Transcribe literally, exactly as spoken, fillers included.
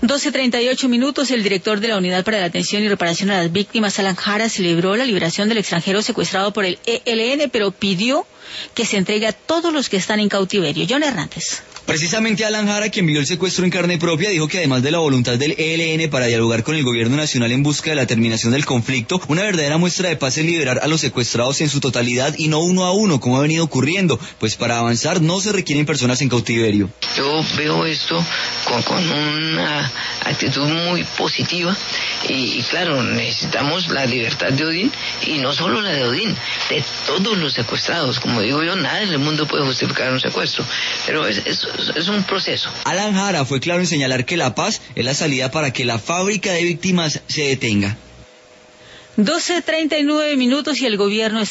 doce treinta y ocho minutos, el director de la Unidad para la Atención y Reparación a las Víctimas, Alan Jara, celebró la liberación del extranjero secuestrado por el E L N, pero pidió que se entregue a todos los que están en cautiverio. John Hernández. Precisamente Alan Jara, quien vivió el secuestro en carne propia, dijo que además de la voluntad del E L N para dialogar con el gobierno nacional en busca de la terminación del conflicto, una verdadera muestra de paz es liberar a los secuestrados en su totalidad y no uno a uno, como ha venido ocurriendo, pues para avanzar no se requieren personas en cautiverio. Yo veo esto con, con una actitud muy positiva y, y claro, necesitamos la libertad de Odín y no solo la de Odín, de todos los secuestrados. Como digo yo, nada en el mundo puede justificar un secuestro, pero es, es es un proceso. Alan Jara fue claro en señalar que la paz es la salida para que la fábrica de víctimas se detenga. doce treinta y nueve minutos y el gobierno